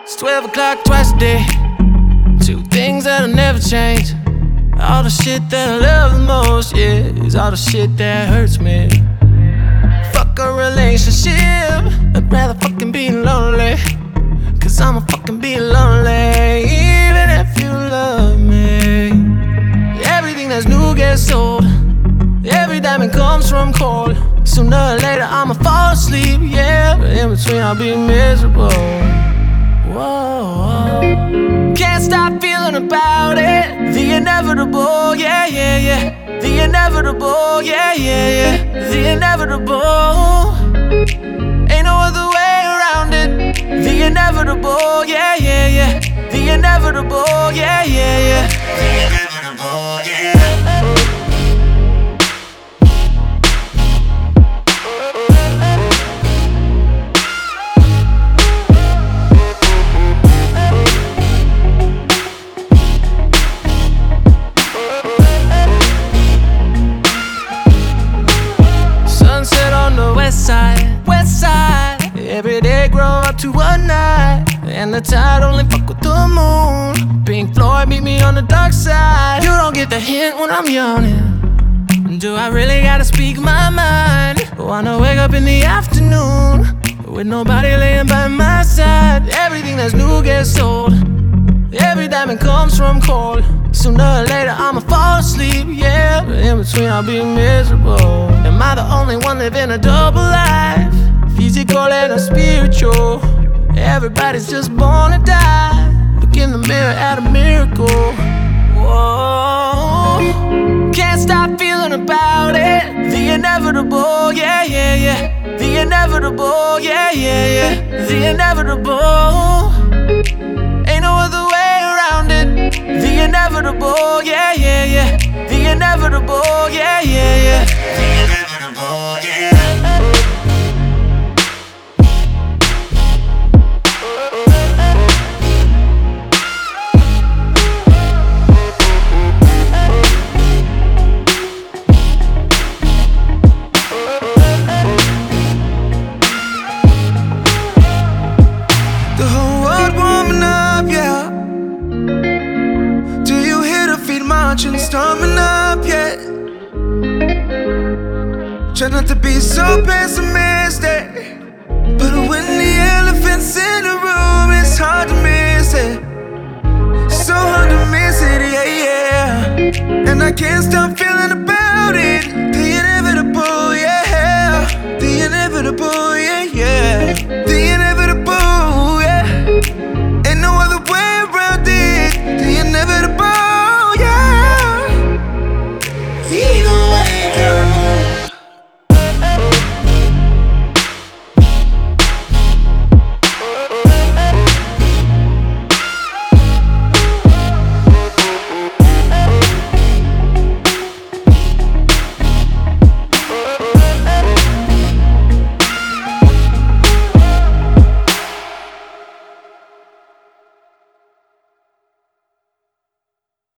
12 o'clock twice a day. Two things that'll never change. All the shit that I love the most, yeah, is all the shit that hurts me. Fuck a relationship, I'd rather fucking be lonely. Cause I'ma fucking be lonely, even if you love me. Everything that's new gets old. Every diamond comes from cold. Sooner or later I'ma fall asleep, yeah, but in between I'll be miserable. Whoa, can't stop feeling about it. The inevitable, yeah, yeah, yeah. The inevitable, yeah, yeah, yeah. The inevitable. Ain't no other way around it. The inevitable, yeah, yeah, yeah. The inevitable, yeah, yeah, yeah. The inevitble, yeah. West side. Every day grow up to a night, and the tide only fuck with the moon. Pink Floyd meet me on the dark side. You don't get the hint when I'm yawning. Do I really gotta speak my mind? Wanna wake up in the afternoon with nobody laying by my side. Everything that's new gets old. Every diamond comes from cold. Sooner or later I'ma fall asleep, yeah, but in between I'll be miserable. Am I the only one living a double life? Physical and spiritual. Everybody's just born to die. Look in the mirror at a miracle. Whoa, can't stop feeling about it. The inevitable, yeah, yeah, yeah. The inevitable, yeah, yeah, yeah. The inevitable. Ain't no other way around it. The inevitable, yeah, yeah, yeah. The inevitable, yeah, yeah, yeah. The inevitable, yeah. The whole world warming up, yeah. Do you hear the feet marching, storming up yet? Try not to be so pessimistic, but when the elephant's in the room, it's hard to miss it. So hard to miss it, yeah, yeah. And I can't stop feeling the pain.